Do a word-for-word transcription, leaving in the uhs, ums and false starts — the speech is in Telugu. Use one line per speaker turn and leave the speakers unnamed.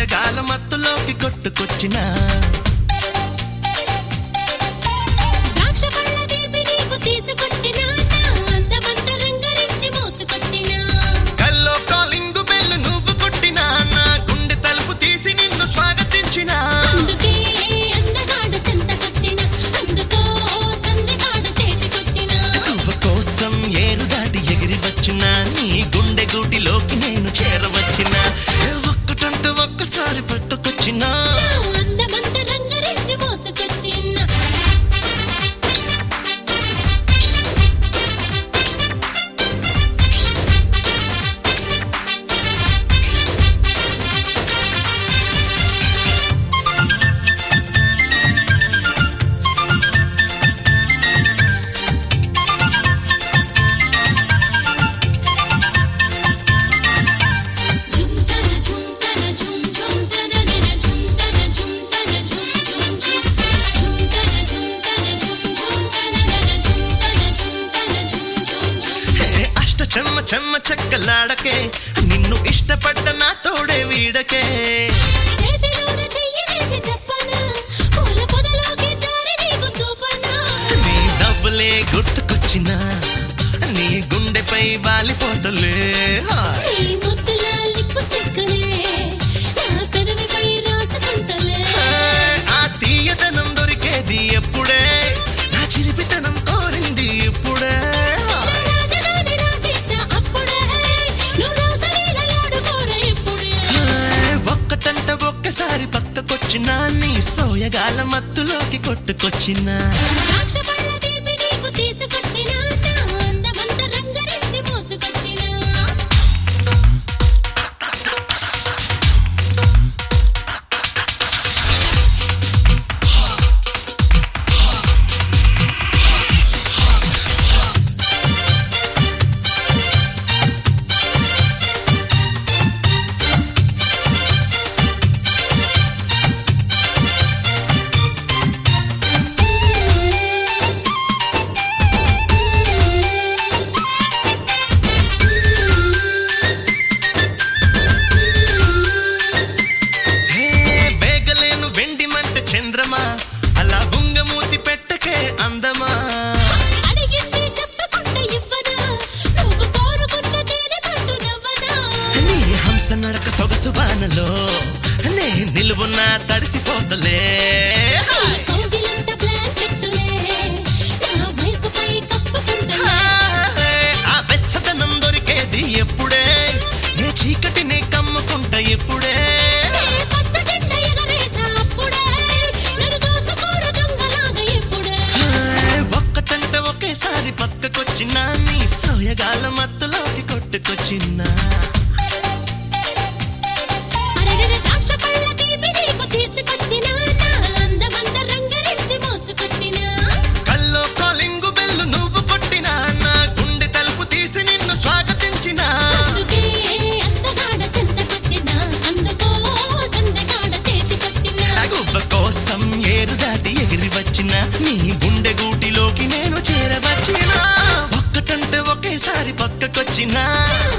సోయగాల మత్తులోకి కొట్టుకొచ్చిన
ద్రాక్ష పళ్ళ తీపి నీకు తీసుకొచ్చిన అందమంత రంగరించి మోసుకొచ్చిన
కల్లో కాలింగు బెల్లు నువ్వు కొట్టిన నా గుండె తలుపు తీసి నిన్ను స్వాగతించిన
అందుకే అందగాడు చెంతకొచ్చిన అందుకో సందగాడు చేతికొచ్చిన
నువ్వు కోసం ఏరు దాటి ఎగిరి వచ్చిన నీ గుండె గూటిలోకి నేను చేరవచ్చిన ఒక్కటంటే ఒక్కసారి పట్టుకొచ్చిన
అందమంత రంగరించి మోసుకొచ్చిన
చెమ్మ చెమ్మ చెక్కలాడకే నిన్ను ఇష్టపడ్డ నా తోడే వీడకే
చేతిలోన చెయ్యి వేసి చెప్పనా పూల పొదలోకి దారి నీకు చూపనా
నీ నవ్వులే గుర్తుకొచ్చినా నీ గుండెపై వాలిపోతలే
నీ ముద్దుల లిప్స్టిక్లే నా పెదవిపై రాసుకుంటలే
ఆ తీయతనం దొరికేది ఎప్పుడే నా చిలిపితనం కోరింది ఇప్పుడే
రాజగాని రాసిచ్చా అప్పుడే నువ్వు రాసలీలలాడు కోర ఇప్పుడే
ఒక్కటంట ఒక్కసారి పక్కకొచ్చినా నీ సోయగాల మత్తులోకి కొట్టుకొచ్చినా
ద్రాక్ష పళ్ళ తీపి నీకు తీసుకొచ్చిన అందమంత రంగరించి మోసుకొచ్చిన
చంద్రమా అలా బుంగమూతి పెట్టకే అందమా
అడిగింది చెప్పకుండా ఇవ్వనా నువ్వు కోరుకున్న తేనె పట్టు నవ్వనా
నీ హంస నడక సొగసు వానలో నే నిలువున్న తడిసిపోతలే
కౌగిలంత బ్లాంకెట్టులే నా వయసుపై కప్పుకుంటలే
ఆ వెచ్చదనం దొరికేది ఎప్పుడే నే చీకటిని కమ్ముకుంటా ఎప్పుడే
పచ్చ జెండా ఎగరేసా అప్పుడే నన్ను దోచుకోరు దొంగలాగా ఎప్పుడే
ఒక్కటంటే ఒకేసారి పక్కకొచ్చిన నీ సోయగాల మత్తులోకి కొట్టుకొచ్చినా
అరెరె ద్రాక్ష పళ్ళ తీపి నీకు తీసుకొచ్చిన అందమంత రంగరించి మోసుకొచ్చిన
కల్లో కాలింగు బెల్లు నువ్వు కొట్టిన నా గుండె తలుపు తీసి నిన్ను స్వాగతించిన
అందుకే అందగాడ చెంతకొచ్చిన అందుకో సందగాడ చేతికొచ్చిన
గువ్వ కోసం ఏరు దాటి ఎగిరి వచ్చిన నీ గుండె గూటిలోకి నేను చేరవచ్చిన ఒక్కటంటే ఒకేసారి పక్కకొచ్చినా